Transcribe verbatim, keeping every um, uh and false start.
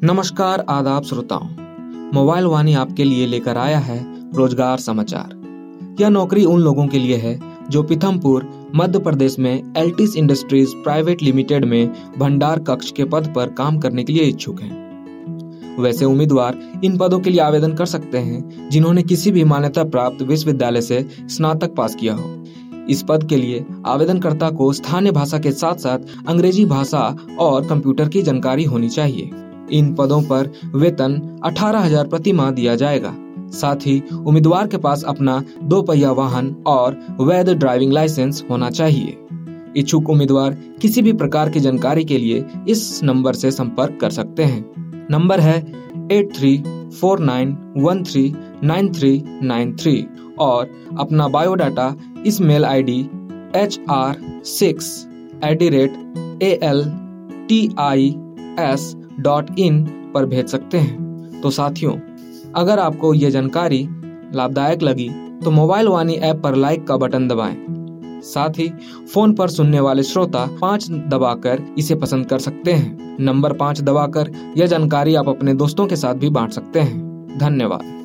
नमस्कार आदाब श्रोताओं, मोबाइल वाणी आपके लिए लेकर आया है रोजगार समाचार। यह नौकरी उन लोगों के लिए है जो पीथमपुर मध्य प्रदेश में एल्टिस इंडस्ट्रीज प्राइवेट लिमिटेड में भंडार कक्ष के पद पर काम करने के लिए इच्छुक हैं। वैसे उम्मीदवार इन पदों के लिए आवेदन कर सकते हैं जिन्होंने किसी भी मान्यता प्राप्त विश्वविद्यालय से स्नातक पास किया हो। इस पद के लिए आवेदनकर्ता को स्थानीय भाषा के साथ साथ अंग्रेजी भाषा और कंप्यूटर की जानकारी होनी चाहिए। इन पदों पर वेतन अठारह हजार प्रति माह दिया जाएगा। साथ ही उम्मीदवार के पास अपना दो पहिया वाहन और वैध ड्राइविंग लाइसेंस होना चाहिए। इच्छुक उम्मीदवार किसी भी प्रकार की जानकारी के लिए इस नंबर से संपर्क कर सकते हैं। नंबर है eight three four nine one three nine three nine three और अपना बायोडाटा इस mail I D H R six at the rate A L T I S dot in पर भेज सकते हैं। तो साथियों, अगर आपको ये जानकारी लाभदायक लगी तो मोबाइल वाणी ऐप पर लाइक का बटन दबाएं। साथ ही फोन पर सुनने वाले श्रोता पाँच दबाकर इसे पसंद कर सकते हैं। नंबर पाँच दबाकर यह जानकारी आप अपने दोस्तों के साथ भी बांट सकते हैं। धन्यवाद।